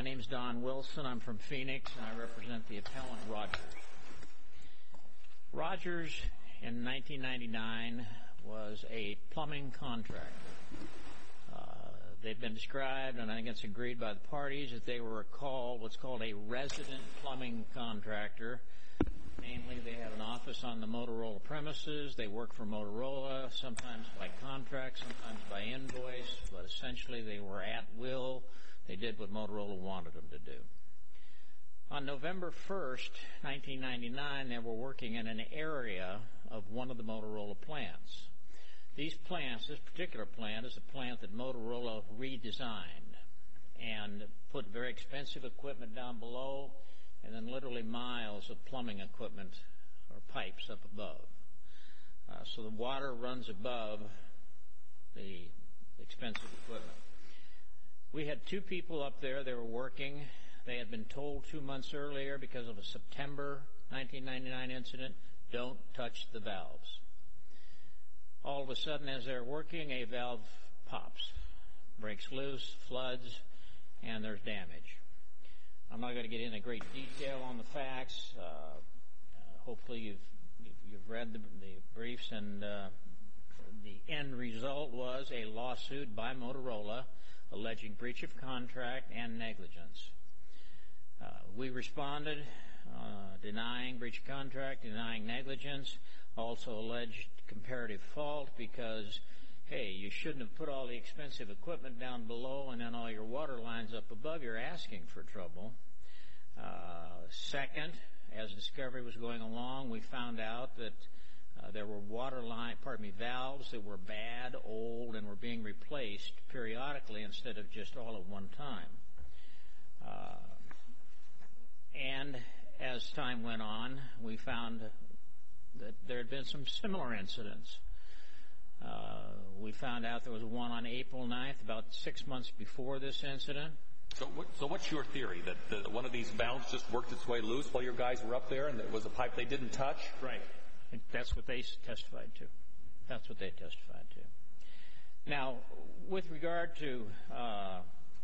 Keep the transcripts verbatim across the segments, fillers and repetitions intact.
My name is Don Wilson. I'm from Phoenix, and I represent the appellant Rogers. Rogers, in nineteen ninety-nine, was a plumbing contractor. Uh, they've been described, and I think it's agreed by the parties, that they were called what's called a resident plumbing contractor. Namely, they had an office on the Motorola premises. They worked for Motorola, sometimes by contract, sometimes by invoice, but essentially they were at will. They did what Motorola wanted them to do. On November first, nineteen ninety-nine, they were working in an area of one of the Motorola plants. These plants, this particular plant, is a plant that Motorola redesigned and put very expensive equipment down below, and then literally miles of plumbing equipment or pipes up above. Uh, so the water runs above the expensive equipment. We had two people up there. They were working. They had been told two months earlier, because of a September nineteen ninety-nine incident, don't touch the valves. All of a sudden, as they're working, a valve pops, breaks loose, floods, and there's damage. I'm not going to get into great detail on the facts. Uh, uh, hopefully you've, you've, you've read the, the briefs, and uh, the end result was a lawsuit by Motorola alleging breach of contract and negligence. Uh, we responded, uh, denying breach of contract, denying negligence, also alleged comparative fault because, hey, you shouldn't have put all the expensive equipment down below and then all your water lines up above. You're asking for trouble. Uh, second, as discovery was going along, we found out that uh, there were water line, pardon me, valves that were bad, old, and were being replaced periodically instead of just all at one time. Uh, and as time went on, we found that there had been some similar incidents. Uh, we found out there was one on April ninth, about six months before this incident. So, what, so what's your theory? That the, one of these valves just worked its way loose while your guys were up there, and it was a pipe they didn't touch? Right. That's what they testified to. That's what they testified to. Now, with regard to, uh,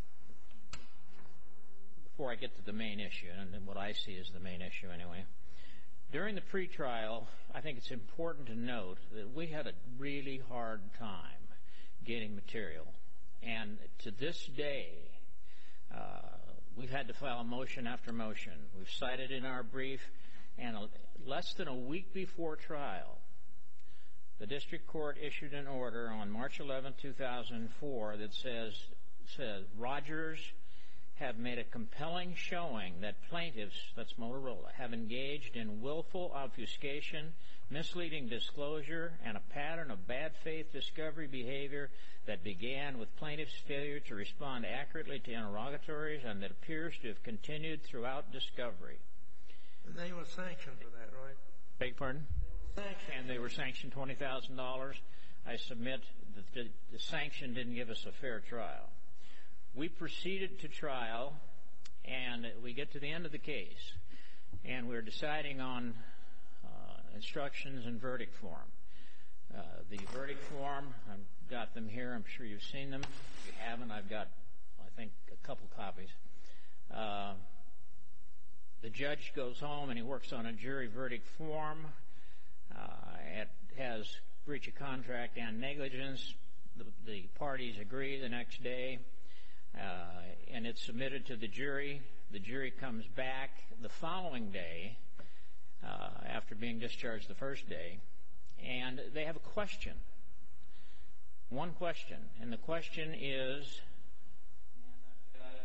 before I get to the main issue, and what I see as the main issue anyway, during the pretrial, I think it's important to note that we had a really hard time getting material. And to this day, uh, we've had to file motion after motion. We've cited in our brief, and a, less than a week before trial, the district court issued an order on March eleventh, two thousand four that says, says Rogers have made a compelling showing that plaintiffs, that's Motorola, have engaged in willful obfuscation, misleading disclosure, and a pattern of bad faith discovery behavior that began with plaintiffs' failure to respond accurately to interrogatories and that appears to have continued throughout discovery. And they were sanctioned for that, right? Beg pardon? They were sanctioned. And they were sanctioned twenty thousand dollars. I submit that the, the sanction didn't give us a fair trial. We proceeded to trial, and we get to the end of the case, and we're deciding on uh, instructions and verdict form. Uh, the verdict form, I've got them here. I'm sure you've seen them. If you haven't, I've got, I think, a couple copies. Uh, the judge goes home, and he works on a jury verdict form. Uh, it has breach of contract and negligence. The, the parties agree the next day. Uh, and it's submitted to the jury. The jury comes back the following day, uh, after being discharged the first day, and they have a question. One question. And the question is, and I've got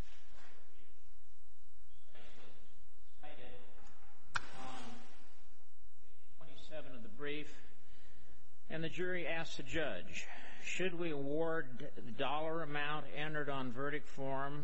it cited on twenty-seven of the brief, and the jury asks the judge, should we award the dollar amount entered on verdict form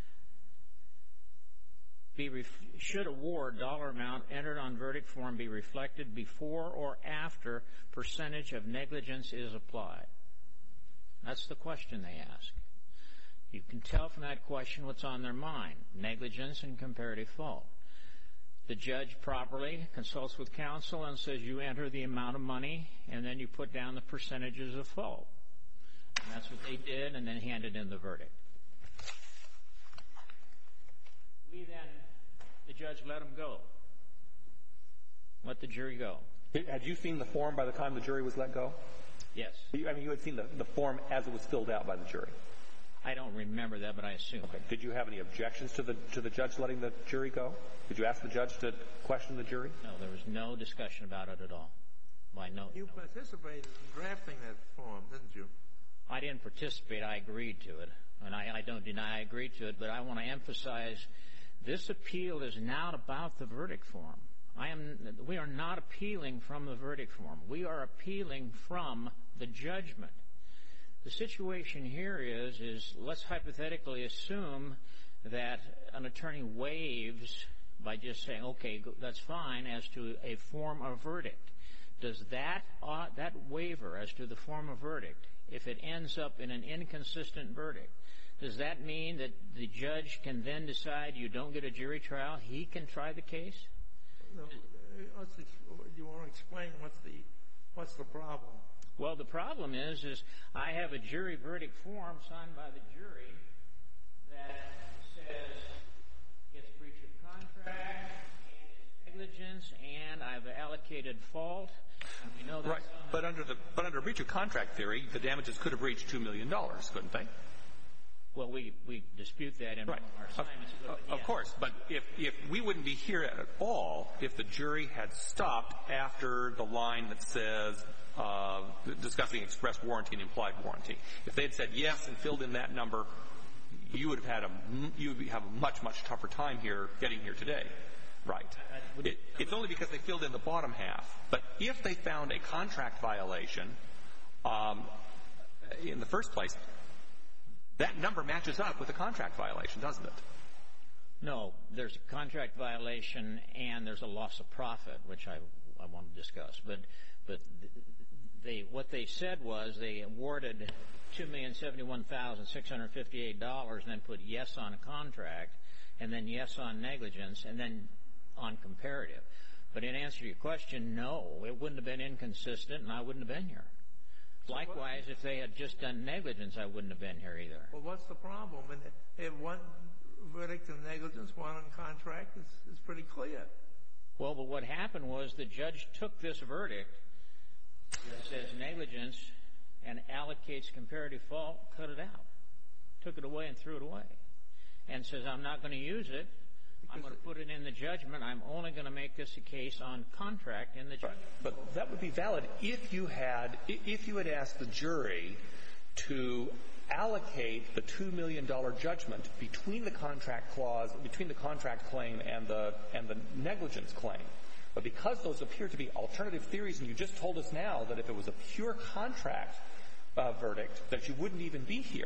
be ref- should award dollar amount entered on verdict form be reflected before or after percentage of negligence is applied? That's the question they ask. You can tell from that question what's on their mind: negligence and comparative fault. The judge properly consults with counsel and says you enter the amount of money and then you put down the percentages of fault. And that's what they did, and then handed in the verdict. the judge let him go. Let the jury go. Had you seen the form by the time the jury was let go? Yes. I mean, you had seen the, the form as it was filled out by the jury. I don't remember that, but I assume. Okay. Did you have any objections to the to the judge letting the jury go? Did you ask the judge to question the jury? No, there was no discussion about it at all. Why, no. You no. participated in drafting that form, didn't you? I didn't participate. I agreed to it. And I, I don't deny I agreed to it, but I want to emphasize this appeal is not about the verdict form. I am, we are not appealing from the verdict form. We are appealing from the judgment. The situation here is, is let's hypothetically assume that an attorney waives by just saying, okay, that's fine, as to a form of verdict. Does that, uh, that waiver as to the form of verdict, if it ends up in an inconsistent verdict, does that mean that the judge can then decide you don't get a jury trial, he can try the case? No, let's ex- you want to explain what's the what's the problem? Well, the problem is, is I have a jury verdict form signed by the jury that says it's breach of contract and it's negligence, and I've allocated fault. You know, that's right. But under the but under breach of contract theory, the damages could have reached two million dollars, couldn't they? Well, we, we dispute that in right. our assignments. Of, but, of yeah. course, but if, if we wouldn't be here at all if the jury had stopped after the line that says uh, discussing express warranty and implied warranty. If they had said yes and filled in that number, you would have had a you would have a much much tougher time here getting here today. Right. It, it's only because they filled in the bottom half. But if they found a contract violation um, in the first place, that number matches up with a contract violation, doesn't it? No, there's a contract violation and there's a loss of profit, which I, I want to discuss. But but they what they said was they awarded two million seventy-one thousand six hundred fifty-eight dollars and then put yes on a contract and then yes on negligence and then on comparative. But in answer to your question, no, it wouldn't have been inconsistent and I wouldn't have been here. So Likewise, what, if they had just done negligence, I wouldn't have been here either. Well, what's the problem? And if one verdict of negligence, one on contract, it's, it's pretty clear. Well, but what happened was the judge took this verdict that says negligence and allocates comparative fault, cut it out, took it away and threw it away, and says, I'm not going to use it. I'm going to put it in the judgment. I'm only going to make this a case on contract in the judgment. But, but that would be valid if you had if you had asked the jury to allocate the two million dollars judgment between the contract clause, between the contract claim and the and the negligence claim. But because those appear to be alternative theories, and you just told us now that if it was a pure contract uh, verdict, that you wouldn't even be here.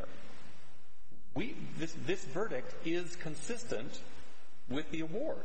We this this verdict is consistent with the award.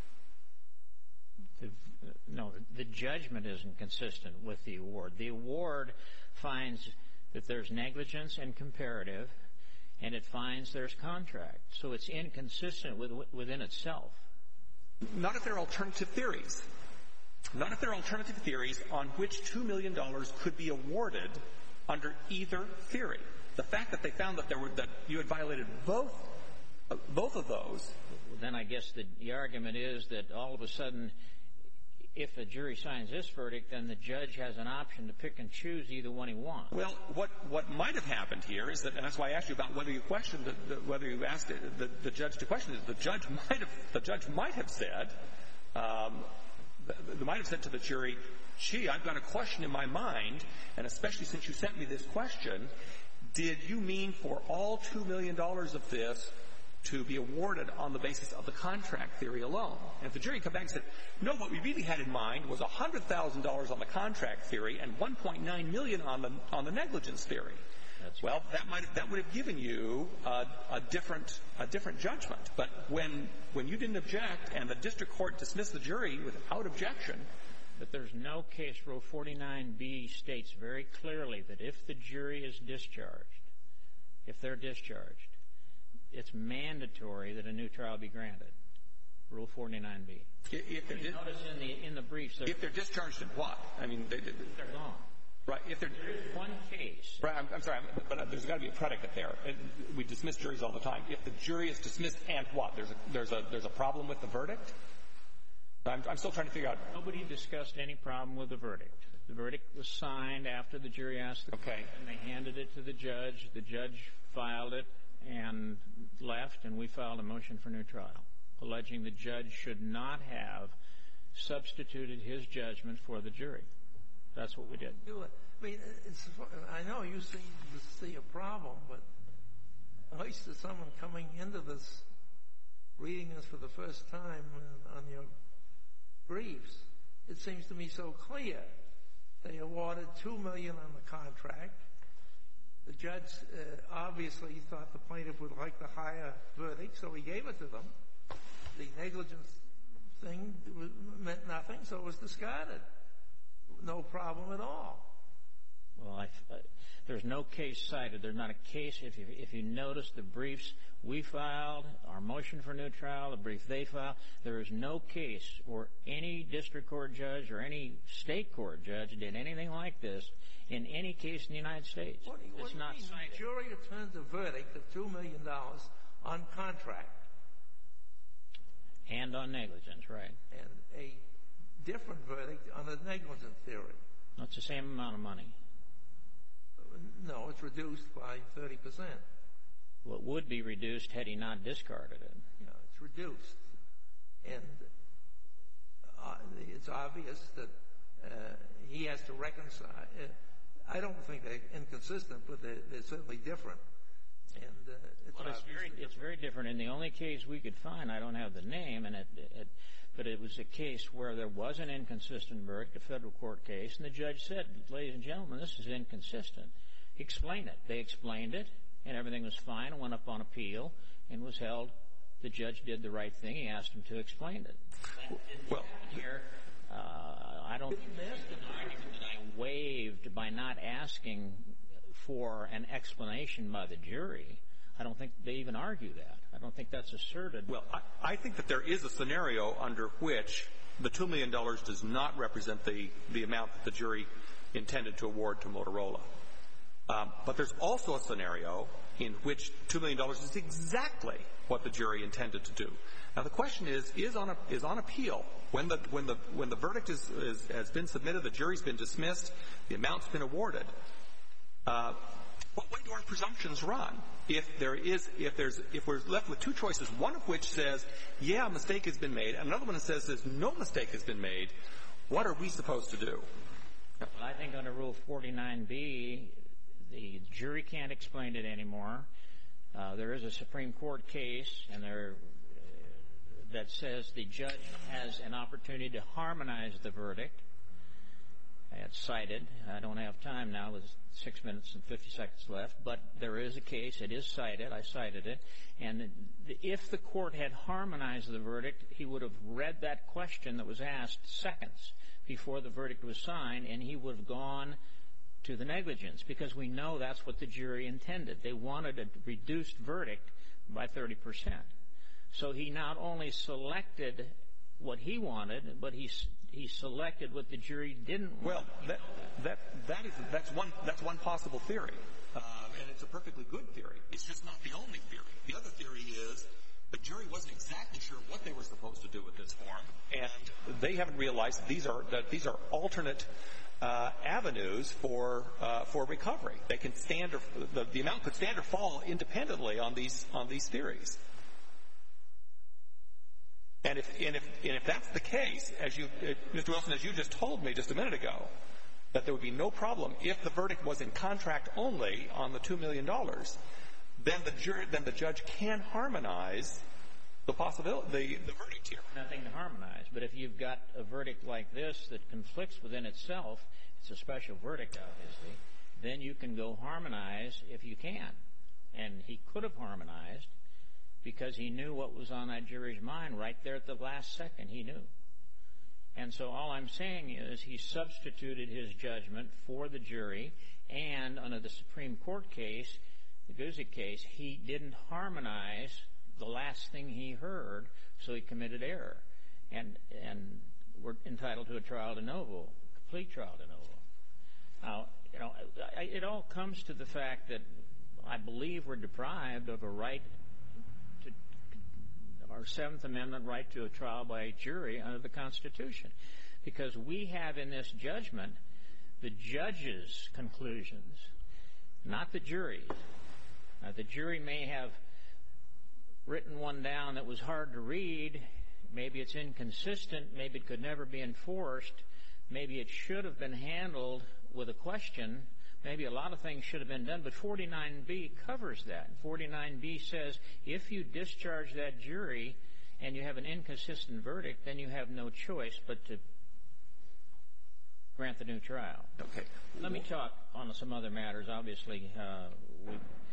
The, no, the judgment isn't consistent with the award. The award finds that there's negligence and comparative, and it finds there's contract. So it's inconsistent with, within itself. Not if they're alternative theories. Not if they're alternative theories on which two million dollars could be awarded under either theory. The fact that they found that there were that you had violated both uh, both of those. Then I guess the, the argument is that all of a sudden, if the jury signs this verdict, then the judge has an option to pick and choose either one he wants. Well, what what might have happened here is that, and that's why I asked you about whether you questioned the, the, whether you asked the, the judge to question it. The judge might have the judge might have said, um, they might have said to the jury, "Gee, I've got a question in my mind, and especially since you sent me this question, did you mean for all two million dollars of this to be awarded on the basis of the contract theory alone?" And if the jury come back and said, no, what we really had in mind was one hundred thousand dollars on the contract theory and one point nine million dollars on the on the negligence theory, That's well, right. that might have, that would have given you a, a different a different judgment. But when when you didn't object and the district court dismissed the jury without objection. But there's no case. Rule forty-nine B states very clearly that if the jury is discharged, if they're discharged, it's mandatory that a new trial be granted. Rule forty-nine B. If they're, Notice in the in the briefs, they're, if they're discharged in what? I mean, they, they, they're gone. Right. If there is one case. Right. I'm, I'm sorry, I'm, but there's got to be a predicate there. And we dismiss juries all the time. If the jury is dismissed, and what? There's a there's a there's a problem with the verdict. I'm, I'm still trying to figure out. Nobody discussed any problem with the verdict. The verdict was signed after the jury asked the Okay. question. They handed it to the judge. The judge filed it and left, and we filed a motion for new trial, alleging the judge should not have substituted his judgment for the jury. That's what we did. I mean, it's, I know you seem to see a problem, but at least as someone coming into this, reading this for the first time on your briefs, it seems to me so clear. They awarded two million dollars on the contract. The judge uh, obviously thought the plaintiff would like the higher verdict, so he gave it to them. The negligence thing was, meant nothing, so it was discarded. No problem at all. Well, I, uh, there's no case cited. There's not a case. If you, if you notice the briefs we filed, our motion for new trial, the brief they filed, there is no case where any district court judge or any state court judge did anything like this in any case in the United States. What do you, what it's do you not mean? cited. The jury returns a verdict of two million dollars on contract. And on negligence, right. And a different verdict on a negligence theory. That's the same amount of money. No, it's reduced by thirty percent. Well, it would be reduced had he not discarded it. Yeah, it's reduced. And uh, it's obvious that uh, he has to reconcile. Uh, I don't think they're inconsistent, but they're, they're certainly different. And uh, it's, well, it's very different. it's very different. And the only case we could find, I don't have the name, and it, it, but it was a case where there was an inconsistent verdict, a federal court case, and the judge said, "Ladies and gentlemen, this is inconsistent." He explained it. They explained it, and everything was fine. It went up on appeal and was held. The judge did the right thing. He asked him to explain it. Well, here, uh, I don't think there's an argument that I waived by not asking for an explanation by the jury. I don't think they even argue that. I don't think that's asserted. Well, I, I think that there is a scenario under which the two million dollars does not represent the, the amount that the jury intended to award to Motorola. Um, but there's also a scenario in which two million dollars is exactly what the jury intended to do. Now, the question is, is on, a, is on appeal, when the, when the, when the verdict is, is, has been submitted, the jury's been dismissed, the amount's been awarded, uh, what way do our presumptions run? If there is, if there's, if we're left with two choices, one of which says, yeah, a mistake has been made, and another one that says there's no mistake has been made, what are we supposed to do? Well, I think under Rule forty-nine B, the jury can't explain it anymore. Uh, there is a Supreme Court case, and there uh, that says the judge has an opportunity to harmonize the verdict. It's cited. I don't have time now with six minutes and fifty seconds left, but there is a case. It is cited. I cited it. And if the court had harmonized the verdict, he would have read that question that was asked seconds before the verdict was signed, and he would have gone to the negligence, because we know that's what the jury intended. They wanted a reduced verdict by thirty percent. So he not only selected what he wanted, but he he selected what the jury didn't want. Well, that that that is that's one that's one possible theory, um, and it's a perfectly good theory. It's just not the only theory. The other theory is the jury wasn't exactly sure what they were supposed to do with this form, and they haven't realized that these are that these are alternate uh, avenues for uh, for recovery. They can stand or the, the amount could stand or fall independently on these on these theories. And if, and if, and if that's the case, as you, uh, Mister Wilson, as you just told me just a minute ago, that there would be no problem if the verdict was in contract only on the two million dollars, then the jury, then the judge can harmonize the possibility, the, the verdict here. Nothing to harmonize. But if you've got a verdict like this that conflicts within itself, it's a special verdict, obviously, then you can go harmonize if you can. And he could have harmonized, because he knew what was on that jury's mind right there at the last second. He knew. And so all I'm saying is he substituted his judgment for the jury, and under the Supreme Court case, the Guzik case, he didn't harmonize the last thing he heard, so he committed error. And and we're entitled to a trial de novo, complete trial de novo. Now, you know, it all comes to the fact that I believe we're deprived of a right to our Seventh Amendment right to a trial by a jury under the Constitution, because we have in this judgment the judge's conclusions, not the jury's. Now, the jury may have written one down that was hard to read. Maybe it's inconsistent. Maybe it could never be enforced. Maybe it should have been handled with a question. Maybe a lot of things should have been done, but forty-nine B covers that. forty-nine B says if you discharge that jury and you have an inconsistent verdict, then you have no choice but to grant the new trial. Okay. Let me talk on some other matters. Obviously, uh, we,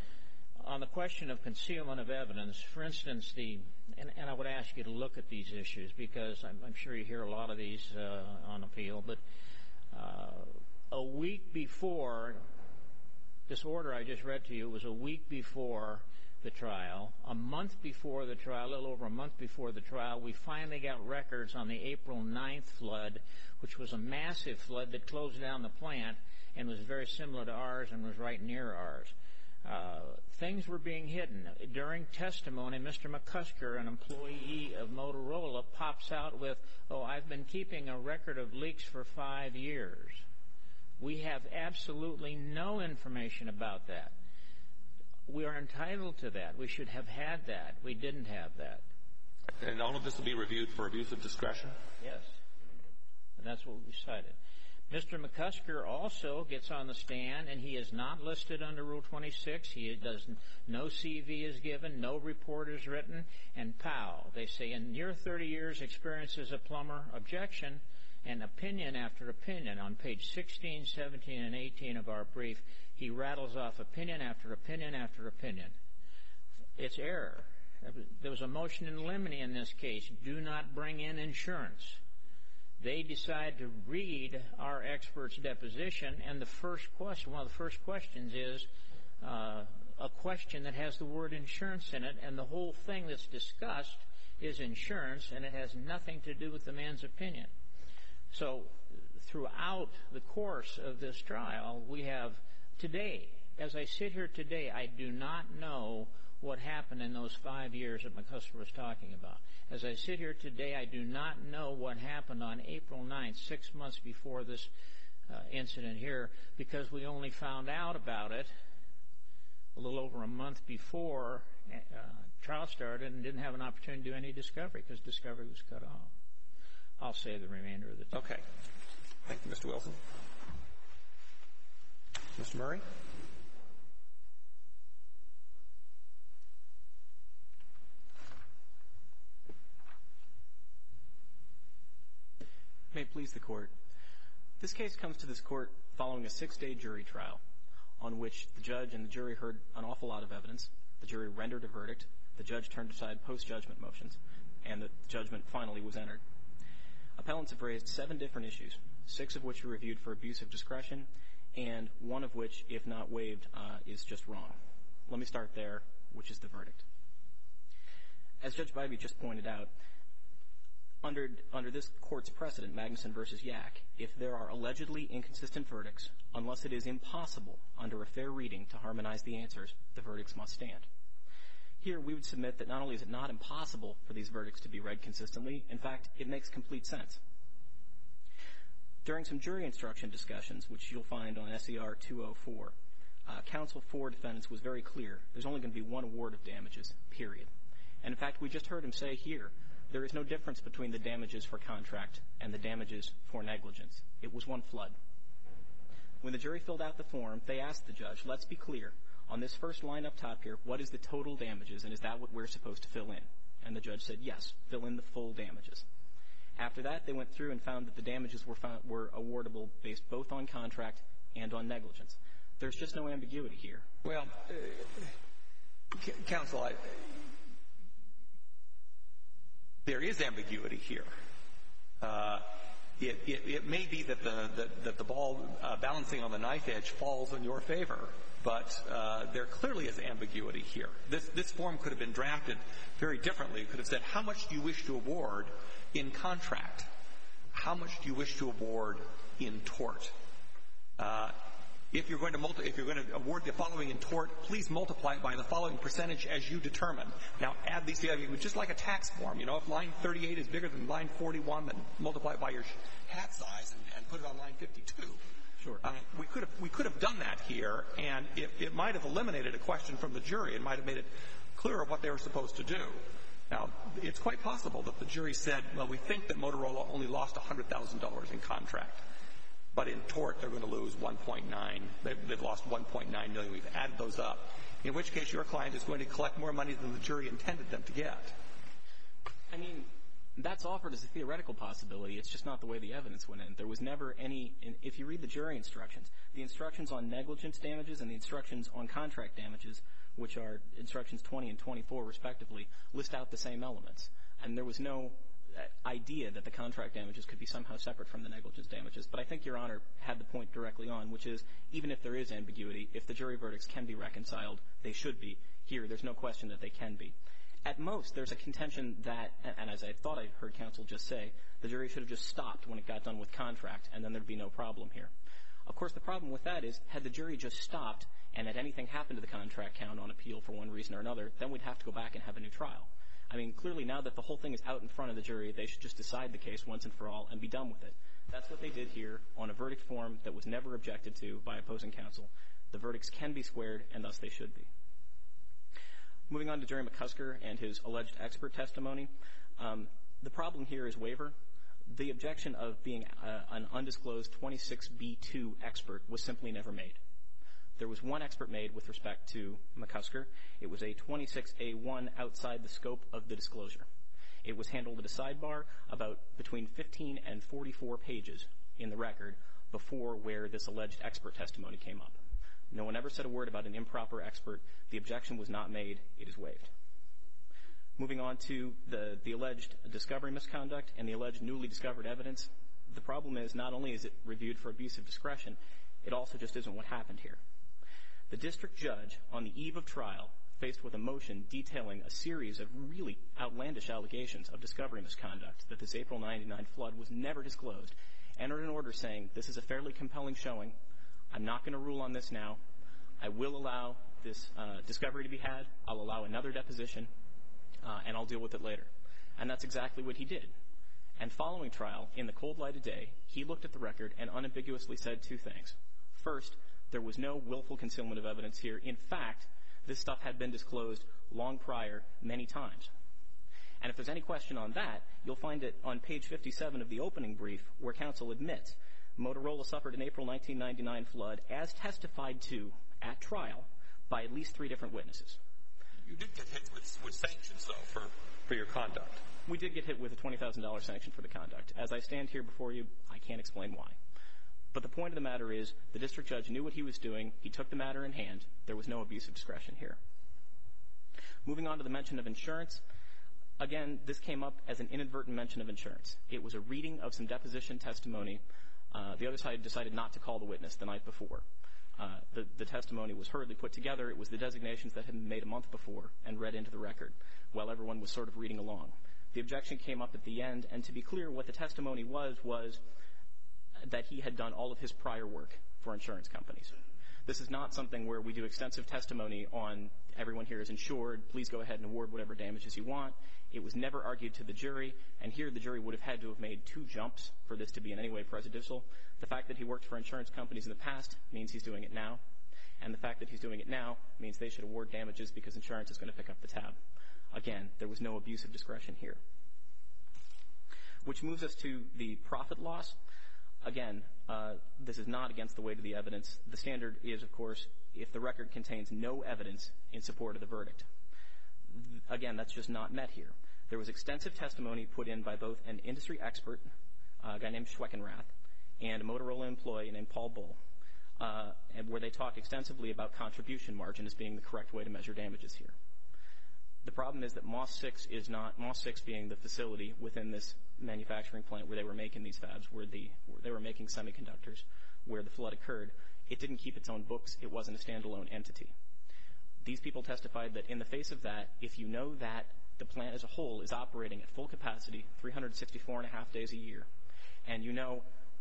on the question of concealment of evidence, for instance, the and, and I would ask you to look at these issues because I'm, I'm sure you hear a lot of these uh, on appeal, but uh, a week before this order I just read to you was a week before the trial. A month before the trial, a little over a month before the trial, we finally got records on the April ninth flood, which was a massive flood that closed down the plant and was very similar to ours and was right near ours. Uh, things were being hidden. During testimony, Mister McCusker, an employee of Motorola, pops out with, oh, I've been keeping a record of leaks for five years. We have absolutely no information about that. We are entitled to that. We should have had that. We didn't have that. And all of this will be reviewed for abuse of discretion? Yes. And that's what we cited. Mister McCusker also gets on the stand, and he is not listed under Rule twenty-six. He does no C V is given, no report is written, and pow, they say, in your thirty years experience as a plumber, objection, and opinion after opinion. On page sixteen, seventeen, and eighteen of our brief, he rattles off opinion after opinion after opinion. It's error. There was a motion in limine in this case. Do not bring in insurance. They decide to read our expert's deposition, and the first question, one of the first questions is uh, a question that has the word insurance in it, and the whole thing that's discussed is insurance, and it has nothing to do with the man's opinion. So throughout the course of this trial, we have today, as I sit here today, I do not know what happened in those five years that McCusker was talking about. As I sit here today, I do not know what happened on April ninth, six months before this uh, incident here, because we only found out about it a little over a month before uh, trial started and didn't have an opportunity to do any discovery because discovery was cut off. I'll save the remainder of the time. Okay. Thank you, Mister Wilson. Mister Murray? May it please the Court. This case comes to this Court following a six-day jury trial on which the judge and the jury heard an awful lot of evidence. The jury rendered a verdict. The judge turned aside post-judgment motions, and the judgment finally was entered. Appellants have raised seven different issues, six of which are reviewed for abuse of discretion, and one of which, if not waived, uh, is just wrong. Let me start there, which is the verdict. As Judge Bybee just pointed out, under under this Court's precedent, Magnuson versus Yak, if there are allegedly inconsistent verdicts, unless it is impossible under a fair reading to harmonize the answers, the verdicts must stand. Here, we would submit that not only is it not impossible for these verdicts to be read consistently, in fact, it makes complete sense. During some jury instruction discussions, which you'll find on S E R two oh four, uh, counsel for defendants was very clear. There's only going to be one award of damages, period. And in fact, we just heard him say here, there is no difference between the damages for contract and the damages for negligence. It was one flood. When the jury filled out the form, they asked the judge, let's be clear, on this first line up top here, what is the total damages, and is that what we're supposed to fill in? And the judge said, yes, fill in the full damages. After that, they went through and found that the damages were, found, were awardable based both on contract and on negligence. There's just no ambiguity here. Well, uh, c- counsel, I, there is ambiguity here. Uh, it, it, it may be that the, that, that the ball uh, balancing on the knife edge falls in your favor, but uh, there clearly is ambiguity here. This, this form could have been drafted very differently. It could have said, how much do you wish to award in contract? How much do you wish to award in tort? Uh, if you're going to multi- if you're going to award the following in tort, please multiply it by the following percentage as you determine. Now, add these together, just like a tax form. You know, if line thirty-eight is bigger than line forty-one, then multiply it by your hat size and, and put it on line fifty-two. Sure. Uh, we could have we could have done that here, and it, it might have eliminated a question from the jury. It might have made it clearer what they were supposed to do. Now, it's quite possible that the jury said, well, we think that Motorola only lost one hundred thousand dollars in contract. But in tort, they're going to lose one point nine. They've, they've lost one point nine million. We've added those up. In which case, your client is going to collect more money than the jury intended them to get. I mean, that's offered as a theoretical possibility. It's just not the way the evidence went in. There was never any – if you read the jury instructions, the instructions on negligence damages and the instructions on contract damages, which are instructions twenty and twenty-four, respectively, list out the same elements. And there was no – idea that the contract damages could be somehow separate from the negligence damages. But I think Your Honor had the point directly on, which is even if there is ambiguity, if the jury verdicts can be reconciled, they should be. Here, there's no question that they can be. At most, there's a contention that, and as I thought I heard counsel just say, the jury should have just stopped when it got done with contract, and then there'd be no problem here. Of course, the problem with that is, had the jury just stopped and had anything happened to the contract count on appeal for one reason or another, then we'd have to go back and have a new trial. I mean, clearly now that the whole thing is out in front of the jury, they should just decide the case once and for all and be done with it. That's what they did here on a verdict form that was never objected to by opposing counsel. The verdicts can be squared, and thus they should be. Moving on to Jerry McCusker and his alleged expert testimony, um, the problem here is waiver. The objection of being uh, an undisclosed twenty-six B two expert was simply never made. There was one expert made with respect to McCusker. It was a twenty-six A one outside the scope of the disclosure. It was handled at a sidebar about between fifteen and forty-four pages in the record before where this alleged expert testimony came up. No one ever said a word about an improper expert. The objection was not made. It is waived. Moving on to the, the alleged discovery misconduct and the alleged newly discovered evidence, the problem is not only is it reviewed for abuse of discretion, it also just isn't what happened here. The district judge, on the eve of trial, faced with a motion detailing a series of really outlandish allegations of discovery misconduct that this April ninety-nine flood was never disclosed, entered an order saying, this is a fairly compelling showing. I'm not going to rule on this now. I will allow this uh, discovery to be had. I'll allow another deposition, uh, and I'll deal with it later. And that's exactly what he did. And following trial, in the cold light of day, he looked at the record and unambiguously said two things. First, there was no willful concealment of evidence here. In fact, this stuff had been disclosed long prior many times. And if there's any question on that, you'll find it on page fifty-seven of the opening brief where counsel admits Motorola suffered an April nineteen ninety-nine flood as testified to at trial by at least three different witnesses. You did get hit with, with sanctions, though, for, for your conduct. We did get hit with a twenty thousand dollars sanction for the conduct. As I stand here before you, I can't explain why. But the point of the matter is the district judge knew what he was doing. He took the matter in hand. There was no abuse of discretion here. Moving on to the mention of insurance, again, this came up as an inadvertent mention of insurance. It was a reading of some deposition testimony. Uh, the other side decided not to call the witness the night before. Uh, the, the testimony was hurriedly put together. It was the designations that had been made a month before and read into the record while everyone was sort of reading along. The objection came up at the end, and to be clear, what the testimony was was that he had done all of his prior work for insurance companies. This is not something where we do extensive testimony on everyone here is insured, please go ahead and award whatever damages you want. It was never argued to the jury, and here the jury would have had to have made two jumps for this to be in any way prejudicial. The fact that he worked for insurance companies in the past means he's doing it now, and the fact that he's doing it now means they should award damages because insurance is going to pick up the tab. Again, there was no abuse of discretion here. Which moves us to the profit loss. Again, uh, this is not against the weight of the evidence. The standard is, of course, if the record contains no evidence in support of the verdict. Again, that's just not met here. There was extensive testimony put in by both an industry expert, uh, a guy named Schweckenrath, and a Motorola employee named Paul Bull, uh, and where they talk extensively about contribution margin as being the correct way to measure damages here. The problem is that M O S six is not, M O S six being the facility within this manufacturing plant where they were making these fabs, where, the, where they were making semiconductors, where the flood occurred. It didn't keep its own books. It wasn't a standalone entity. These people testified that in the face of that, if you know that the plant as a whole is operating at full capacity, three hundred sixty-four and a half days a year, and you know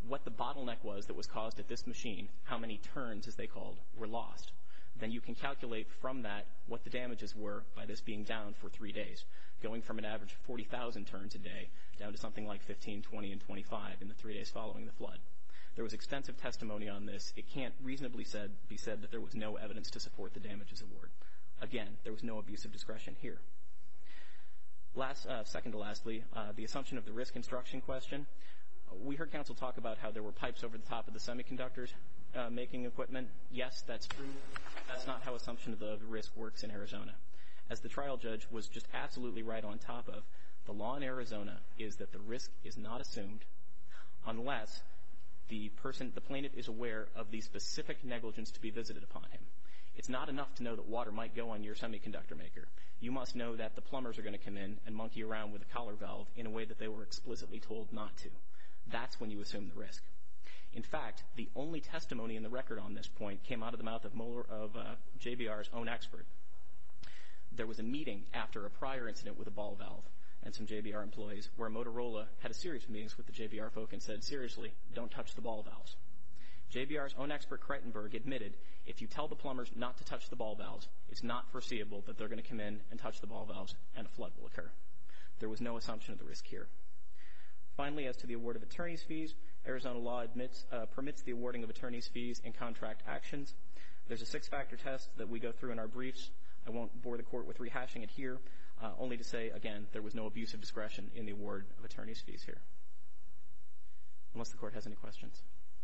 what the bottleneck was that was caused at this machine, how many turns, as they called, were lost. Then you can calculate from that what the damages were by this being down for three days, going from an average of forty thousand turns a day down to something like fifteen, twenty, and twenty-five in the three days following the flood. There was extensive testimony on this. It can't reasonably said, be said that there was no evidence to support the damages award. Again, there was no abuse of discretion here. Last, uh, second to lastly, uh, the assumption of the risk instruction question. We heard counsel talk about how there were pipes over the top of the semiconductors uh, making equipment. Yes, that's true. That's not how assumption of the risk works in Arizona. As the trial judge was just absolutely right on top of, the law in Arizona is that the risk is not assumed unless the person, the plaintiff, is aware of the specific negligence to be visited upon him. It's not enough to know that water might go on your semiconductor maker. You must know that the plumbers are going to come in and monkey around with a collar valve in a way that they were explicitly told not to. That's when you assume the risk. In fact, the only testimony in the record on this point came out of the mouth of, Moeller, of uh, J B R's own expert. There was a meeting after a prior incident with a ball valve and some J B R employees where Motorola had a series of meetings with the J B R folk and said, seriously, don't touch the ball valves. J B R's own expert, Kreitenberg, admitted if you tell the plumbers not to touch the ball valves, it's not foreseeable that they're going to come in and touch the ball valves and a flood will occur. There was no assumption of the risk here. Finally, as to the award of attorney's fees, Arizona law admits, uh, permits the awarding of attorney's fees in contract actions. There's a six-factor test that we go through in our briefs. I won't bore the court with rehashing it here, uh, only to say, again, there was no abuse of discretion in the award of attorney's fees here. Unless the court has any questions.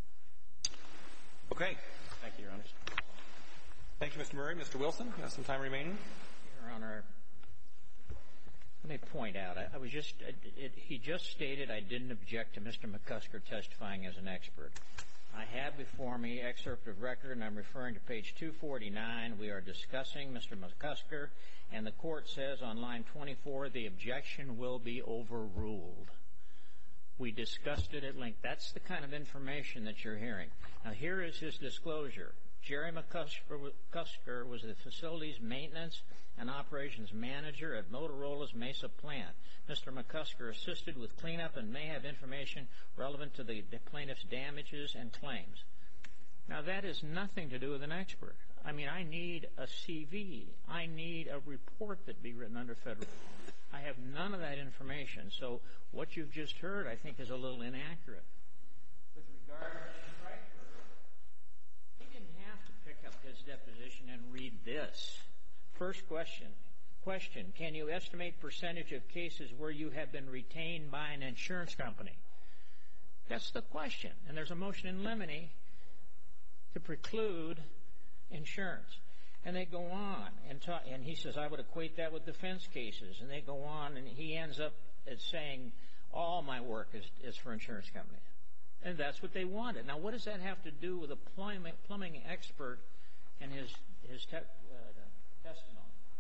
Okay. Thank you, Your Honors. Thank you, Mister Murray. Mister Wilson, you have some time remaining. Your Honor, let me point out, I, I was just, it, it, he just stated I didn't object to Mister McCusker testifying as an expert. I have before me excerpt of record, and I'm referring to page two forty-nine. We are discussing Mister McCusker, and the court says on line twenty-four, the objection will be overruled. We discussed it at length. That's the kind of information that you're hearing. Now, here is his disclosure. Jerry McCusker was the facilities maintenance and operations manager at Motorola's Mesa plant. Mister McCusker assisted with cleanup and may have information relevant to the, the plaintiff's damages and claims. Now, that has nothing to do with an expert. I mean, I need a C V. I need a report that be written under federal law. I have none of that information. So what you've just heard, I think, is a little inaccurate. With regard to Stryker, he didn't have to pick up his deposition and read this. First question. Question, can you estimate percentage of cases where you have been retained by an insurance company? That's the question. And there's a motion in limine to preclude insurance. And they go on, and, talk, and he says, I would equate that with defense cases. And they go on, and he ends up as saying, all my work is, is for insurance companies. And that's what they wanted. Now, what does that have to do with a plumbing, plumbing expert and his, his te- uh, testimony?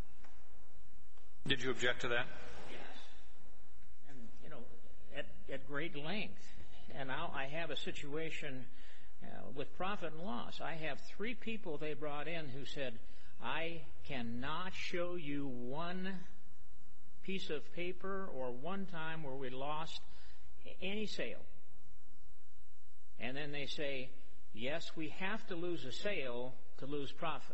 Did you object to that? Yes. And, you know, at, at great length. And now I have a situation uh, with profit and loss. I have three people they brought in who said, I cannot show you one piece of paper or one time where we lost any sale. And then they say, yes, we have to lose a sale to lose profit.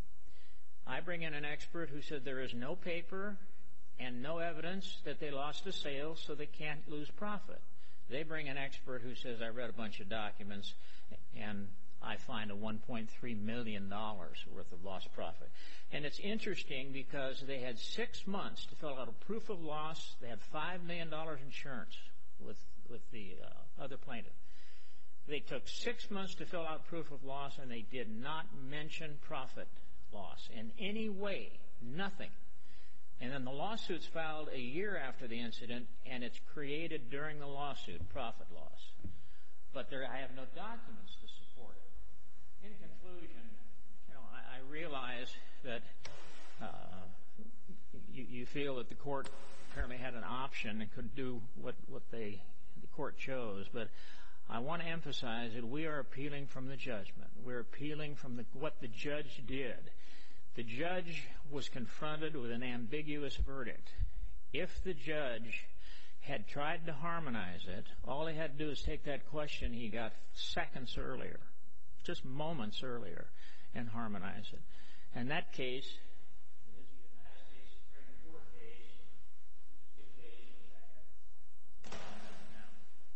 I bring in an expert who said there is no paper and no evidence that they lost a sale, so they can't lose profit. They bring an expert who says, I read a bunch of documents, and I find a one point three million dollars worth of lost profit. And it's interesting because they had six months to fill out a proof of loss. They had five million dollars insurance with, with the uh, other plaintiff. They took six months to fill out proof of loss, and they did not mention profit loss in any way, nothing. And then the lawsuit's filed a year after the incident, and it's created during the lawsuit, profit loss. But there, I have no documents to support it. In conclusion, you know, I, I realize that uh, you, you feel that the court apparently had an option and could do what, what they, the court chose, but I want to emphasize that we are appealing from the judgment. We're appealing from the, what the judge did. The judge was confronted with an ambiguous verdict. If the judge had tried to harmonize it, all he had to do is take that question he got seconds earlier, just moments earlier, and harmonize it. And that case is the United States Supreme Court case, the case that I have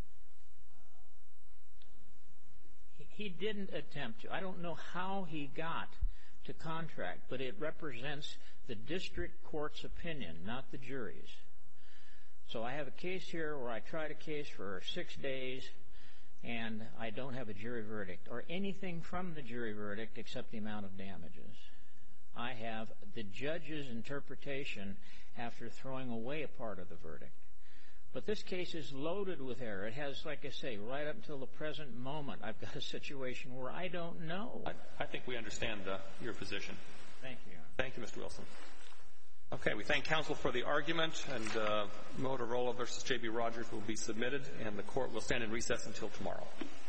now. He didn't attempt to. I don't know how he got to contract, but it represents the district court's opinion, not the jury's. So I have a case here where I tried a case for six days, and I don't have a jury verdict or anything from the jury verdict except the amount of damages. I have the judge's interpretation after throwing away a part of the verdict. But this case is loaded with error. It has, like I say, right up until the present moment, I've got a situation where I don't know. I, I think we understand uh, your position. Thank you. Thank you, Mister Wilson. Okay, we thank counsel for the argument, and uh, Motorola versus J B Rogers will be submitted, and the court will stand in recess until tomorrow.